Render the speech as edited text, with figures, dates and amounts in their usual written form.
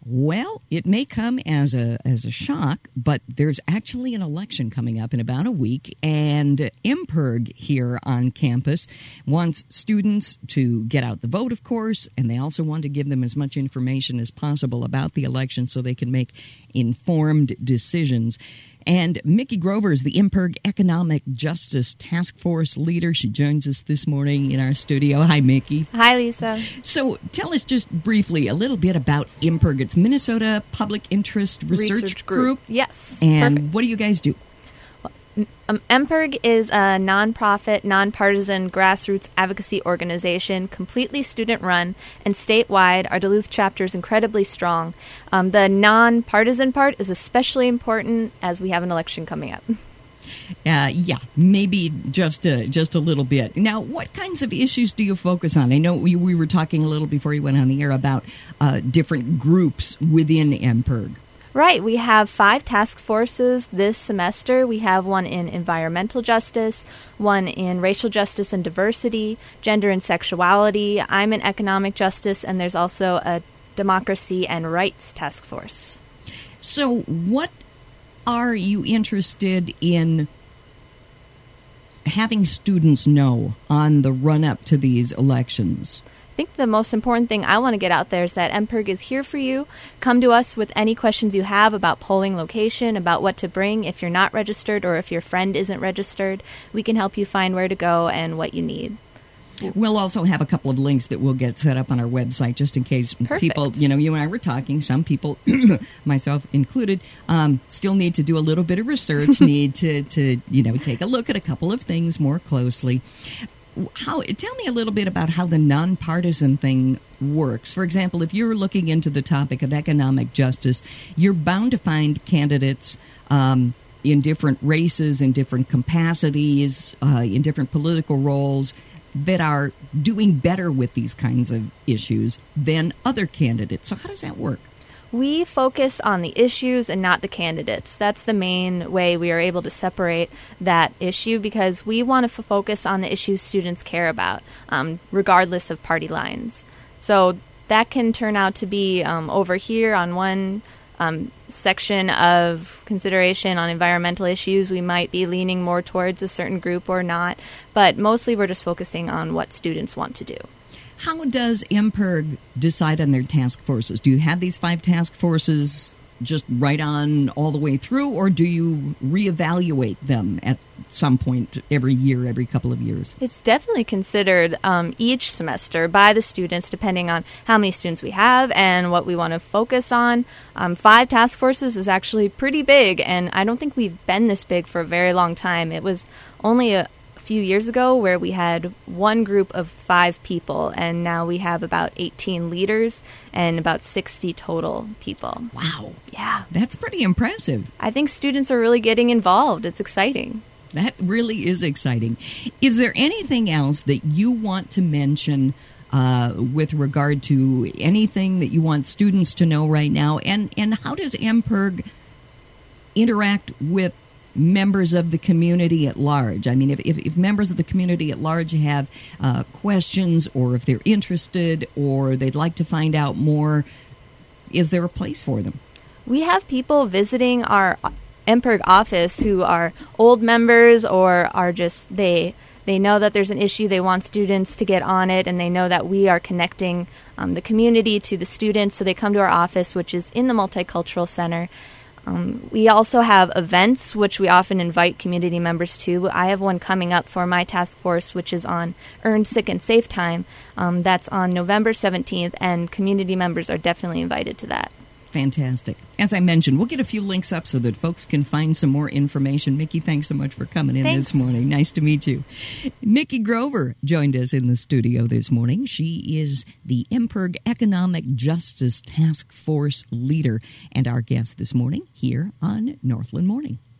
Well, it may come as a shock, but there's actually an election coming up in about a week, and MPIRG here on campus wants students to get out the vote, of course, and they also want to give them as much information as possible about the election so they can make informed decisions. And Mickey Grover is the MPIRG Economic Justice Task Force leader. She joins us this morning in our studio. Hi, Mickey. Hi, Lisa. So tell us just briefly a little bit about MPIRG. It's Minnesota Public Interest Research Group. Yes. And perfect. What do you guys do? MPIRG is a nonprofit, nonpartisan grassroots advocacy organization, completely student-run and statewide. Our Duluth chapter is incredibly strong. The nonpartisan part is especially important as we have an election coming up. Yeah, maybe just a little bit. Now, what kinds of issues do you focus on? I know we were talking a little before you went on the air about different groups within MPIRG. Right. We have 5 task forces this semester. We have one in environmental justice, one in racial justice and diversity, gender and sexuality. I'm in economic justice, and there's also a democracy and rights task force. So what are you interested in having students know on the run-up to these elections? I think the most important thing I want to get out there is that MPIRG is here for you. Come to us with any questions you have about polling location, about what to bring if you're not registered or if your friend isn't registered. We can help you find where to go and what you need. We'll also have a couple of links that we'll get set up on our website just in case people, you and I were talking, some people, myself included, still need to do a little bit of research, need to take a look at a couple of things more closely. Tell me a little bit about how the nonpartisan thing works. For example, if you're looking into the topic of economic justice, you're bound to find candidates in different races, in different capacities, in different political roles that are doing better with these kinds of issues than other candidates. So how does that work? We focus on the issues and not the candidates. That's the main way we are able to separate that issue because we want to focus on the issues students care about, regardless of party lines. So that can turn out to be over here on one section of consideration on environmental issues. We might be leaning more towards a certain group or not, but mostly we're just focusing on what students want to do. How does MPIRG decide on their task forces? Do you have these 5 task forces just right on all the way through, or do you reevaluate them at some point every year, every couple of years? It's definitely considered each semester by the students, depending on how many students we have and what we want to focus on. 5 task forces is actually pretty big, and I don't think we've been this big for a very long time. It was only a few years ago where we had one group of 5 people, and now we have about 18 leaders and about 60 total people. Wow. Yeah. That's pretty impressive. I think students are really getting involved. It's exciting. That really is exciting. Is there anything else that you want to mention with regard to anything that you want students to know right now? And how does MPIRG interact with members of the community at large? I mean, if members of the community at large have questions, or if they're interested, or they'd like to find out more, is there a place for them? We have people visiting our MPIRG office who are old members or are just, they know that there's an issue, they want students to get on it, and they know that we are connecting the community to the students, so they come to our office, which is in the Multicultural Center. We also have events, which we often invite community members to. I have one coming up for my task force, which is on Earned Sick and Safe Time. That's on November 17th, and community members are definitely invited to that. Fantastic. As I mentioned, we'll get a few links up so that folks can find some more information. Mickey, thanks so much for coming in this morning. Nice to meet you. Mickey Grover joined us in the studio this morning. She is the MPIRG Economic Justice Task Force leader and our guest this morning here on Northland Morning.